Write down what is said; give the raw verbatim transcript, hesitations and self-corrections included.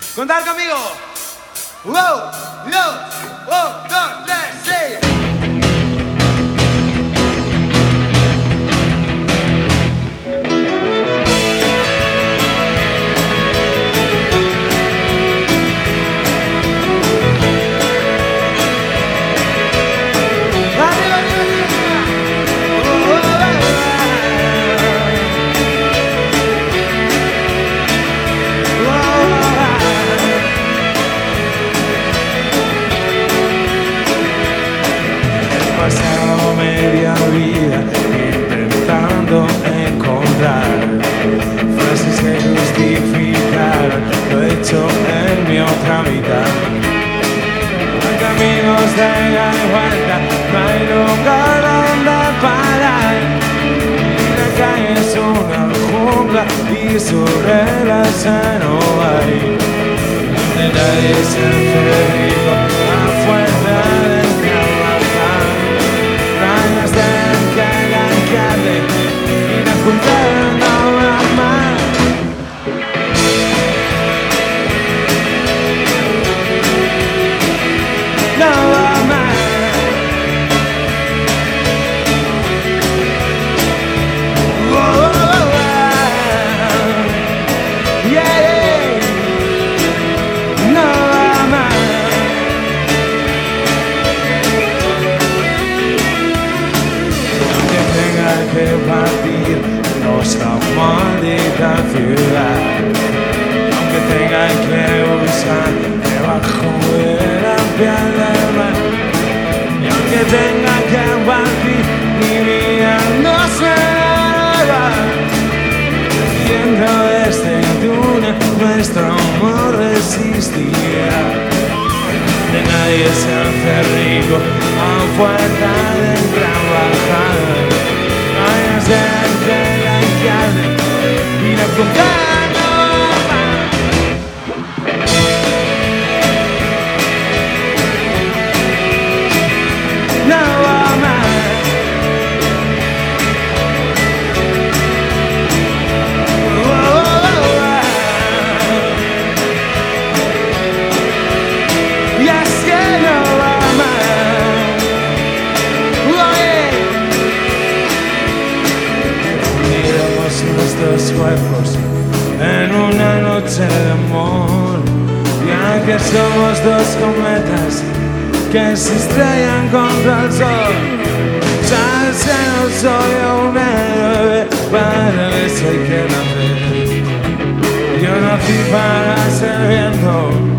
Contar conmigo. Wow, yo, un, dos, tres, sí. Pasado media vida intentando encontrar frases que justificaran lo hecho en mi otra mitad. No hay caminos de ida y vuelta, no hay lugar donde parar. Y la calle es una jungla y sus reglas no hay. Donde nadie se hace rico a fuerza de trabajar. Ganas de encalancarle y de juntar no va más. No va más. Oh, oh, oh, oh. Yeah, no va más. Que partir de nuestra maldita ciudad, aunque tenga que usar debajo de la piel del mar, y aunque tenga que partir, mi vida no será. Dentro de este túnel nuestro amor resistirá. De nadie se hace rico a fuerza de trabajar. Ganas de encalancarle y de contar no más. No va más. Oh, oh, oh, oh. Y es que no va más. Oh, yeah. Uniremos nuestros cuerpos en una noche de amor, ya que somos dos cometas que se estrellan contra el sol. Ya sé, no soy un héroe, para eso hay que nacer. Yo nací para ser viento.